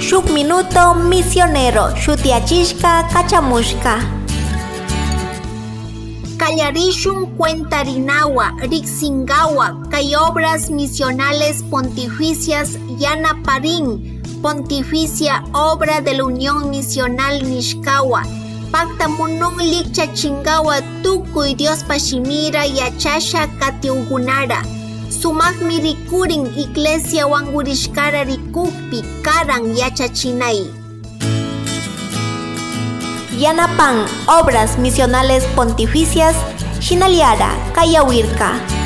Shuk minuto misionero shutiachishka kachamushka. Callarishun cuentarinawa, rixingawa, kay obras misionales pontificias Yanaparin, Pontificia Obra de la Unión Misional Nishkawa, Pacta Munung Likcha Chingawa, Tukuy Dios Pashimira Yachasha Katiugunara, Sumak Mirikurin Iglesia Wangurishkara Rikukpi, Karan Yachachinay. Yanapan, Obras Misionales Pontificias, Shinaliara, Kayawirka.